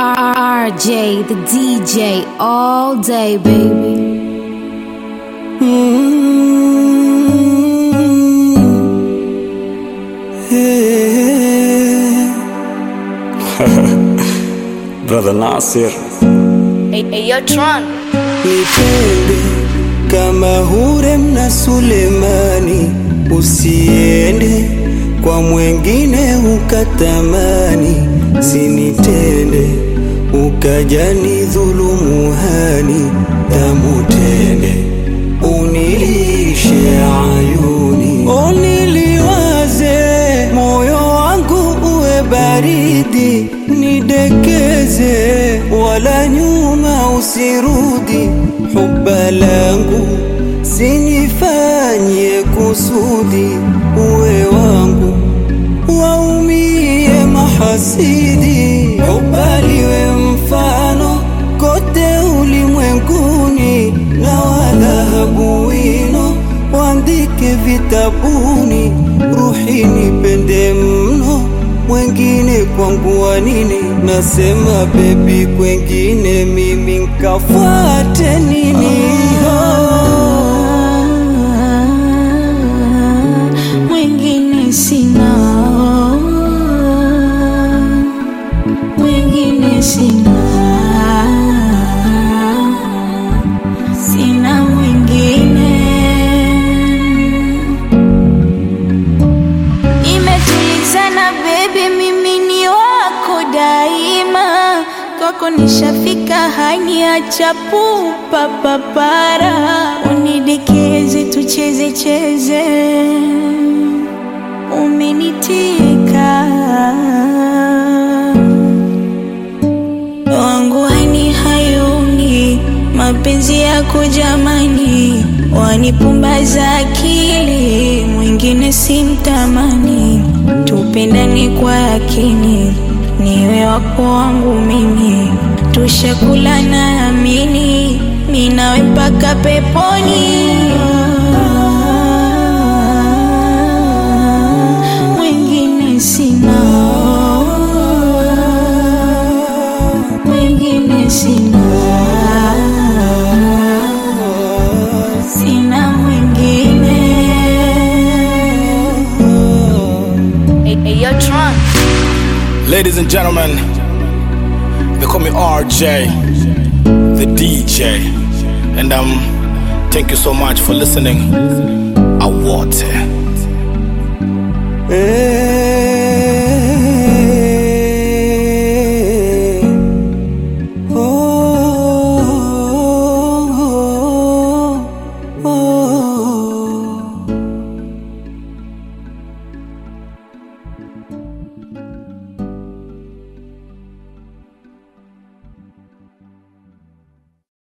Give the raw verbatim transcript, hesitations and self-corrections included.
R J, the D J, all day, baby. Mm-hmm. Hey. Brother Nasir. Hey, hey, yo, Tron. Nipende kama Hurem na Sulemani, usiende kwa mwengine ukatamani, sinitende ukajani dhulumu hani, tamutende unilishe ayuni, uniliwaze moyo wangu uwe baridi, nidekeze wala nyuma usirudi, hubba langu sinifanye kusudi, uwe wangu waumie mahasidi, hubba liwe mfano kote ulimwenguni, na wadhahabu wino waandike vitabuni, ruhi nipende mno mwengine kwangu wanini, nasema baby kwengine mimi nkafuate nini? Mwengine sina, mwengine sina, sina mwengine. Imetulizana baby, mimi ni wako daima, kwako nishafika, haniacha pupa papara, unidekeze tucheze cheze, umenitika wangu hani hayuni, mapenzi yako jamani, wanipumbaza akili, mwingine simtamani, tupendane kwa yakini, niwe wako wangu mimi, tushakula na amini, minawe mpaka peponi. Mwingine sina, mwingine sina, sina mwingine. Hey, hey, yo, Tron. Ladies and gentlemen, they call me R J, the D J, and um, thank you so much for listening. I want it. Hey.